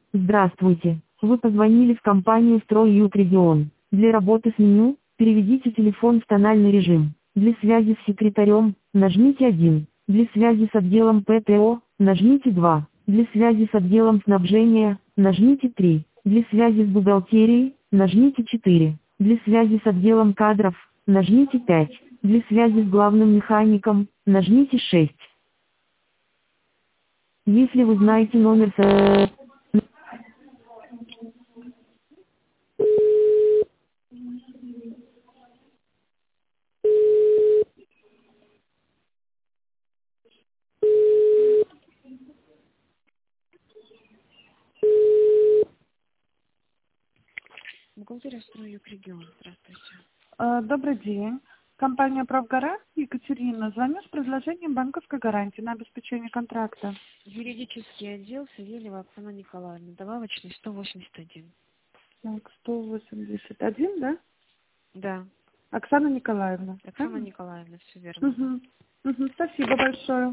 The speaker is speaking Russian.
Здравствуйте. Вы позвонили в компанию «Стройют Регион». Для работы с меню переведите телефон в тональный режим. Для связи с секретарем нажмите 1. Для связи с отделом ПТО нажмите 2. Для связи с отделом снабжения нажмите 3. Для связи с бухгалтерией нажмите 4. Для связи с отделом кадров нажмите 5. Для связи с главным механиком нажмите 6. Если вы знаете номер Бухгалтерия «Стройют Регион». Здравствуйте. Добрый день. Компания «Правгарант», Екатерина. Звоню с предложением банковской гарантии на обеспечение контракта. Юридический отдел Савельева Оксана Николаевна. Добавочный 181. Так, 181, да? Да, Оксана Николаевна. Оксана Николаевна, все верно. Угу. Спасибо большое.